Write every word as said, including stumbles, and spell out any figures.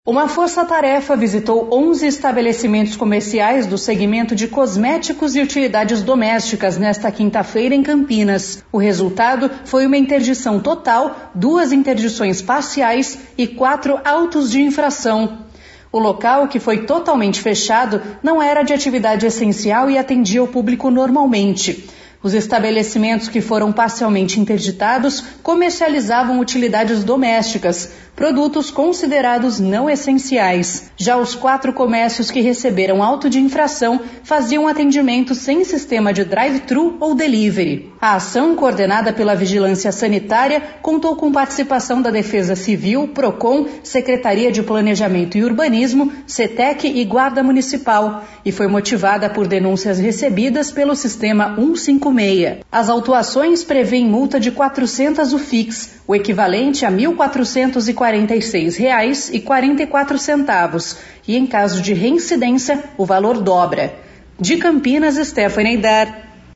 Uma força-tarefa visitou onze estabelecimentos comerciais do segmento de cosméticos e utilidades domésticas nesta quinta-feira em Campinas. O resultado foi uma interdição total, duas interdições parciais e quatro autos de infração. O local, que foi totalmente fechado, não era de atividade essencial e atendia o público normalmente. Os estabelecimentos que foram parcialmente interditados comercializavam utilidades domésticas, produtos considerados não essenciais. Já os quatro comércios que receberam auto de infração faziam atendimento sem sistema de drive-thru ou delivery. A ação, coordenada pela Vigilância Sanitária, contou com participação da Defesa Civil, Procon, Secretaria de Planejamento e Urbanismo, CETEC e Guarda Municipal, e foi motivada por denúncias recebidas pelo Sistema cento e cinquenta e seis. As autuações prevêem multa de quatrocentos U F I Cs, o equivalente a mil quatrocentos e quarenta e seis reais e quarenta e quatro centavos, e em caso de reincidência, o valor dobra. De Campinas, Stephanie Dar.